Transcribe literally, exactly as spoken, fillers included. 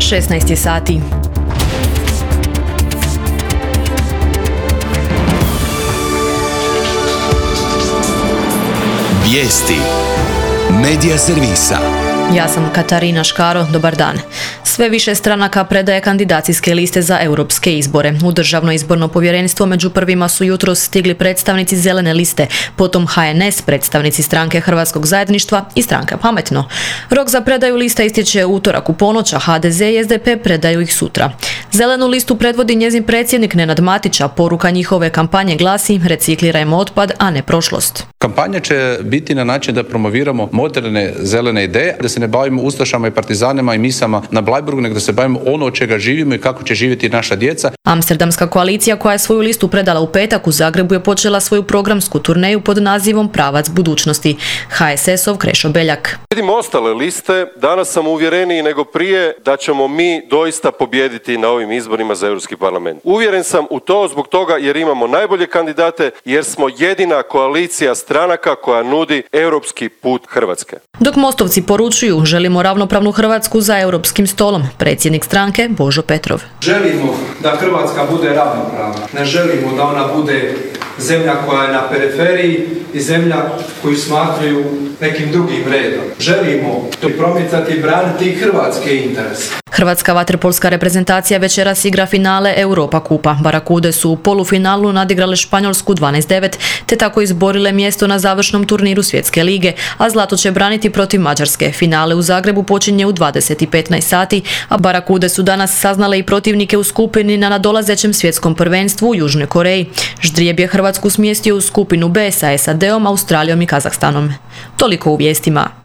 šesnaest je sati. Vijesti Medija servisa. Ja sam Katarina Škaro, dobar dan. Sve više stranaka predaje kandidacijske liste za europske izbore. U Državno izborno povjerenstvo među prvima su jutros stigli predstavnici Zelene liste, potom H N S, predstavnici stranke Hrvatskog zajedništva i stranka Pametno. Rok za predaju lista istječe utorak u ponoć, a H D Z i S D P predaju ih sutra. Zelenu listu predvodi njezin predsjednik Nenad Matić, a poruka njihove kampanje glasi: reciklirajmo otpad, a ne prošlost. Kampanja će biti na način da promoviramo moderne zelene ideje, da se ne bavimo ustašama i partizanima i misama na Bleiburgu, nego da se bavimo ono od čega živimo i kako će živjeti naša djeca. Amsterdamska koalicija, koja je svoju listu predala u petak u Zagrebu, je počela svoju programsku turneju pod nazivom Pravac budućnosti. H S S-ov Krešo Beljak. Vidim ostale liste, danas sam uvjereniji nego prije da ćemo mi doista pobijediti na ovim izborima za Europski parlament. Uvjeren sam u to zbog toga jer imamo najbolje kandidate, jer smo jedina koalicija stranaka koja nudi europski put Hrvatske. Dok Mostovci poručuju: želimo ravnopravnu Hrvatsku za europskim stolom, predsjednik stranke Božo Petrov. Želimo da Hrvatska bude ravnopravna. Ne želimo da ona bude zemlja koja je na periferiji i zemlja koju smatraju nekim drugim redom. Želimo to promicati i braniti hrvatske interese. Hrvatska vaterpolska reprezentacija večeras igra finale Europa kupa. Barakude su u polufinalu nadigrale Španjolsku dvanaest devet, te tako izborile mjesto na završnom turniru Svjetske lige, a zlato će braniti protiv Mađarske. Finale u Zagrebu počinje u dvadeset i petnaest sati, a Barakude su danas saznale i protivnike u skupini na nadolazećem svjetskom prvenstvu u Južnoj Koreji. Ždrijeb je Hrvatsku smjestio u skupinu B sa S A D-om, Australijom i Kazahstanom. Toliko u vijestima.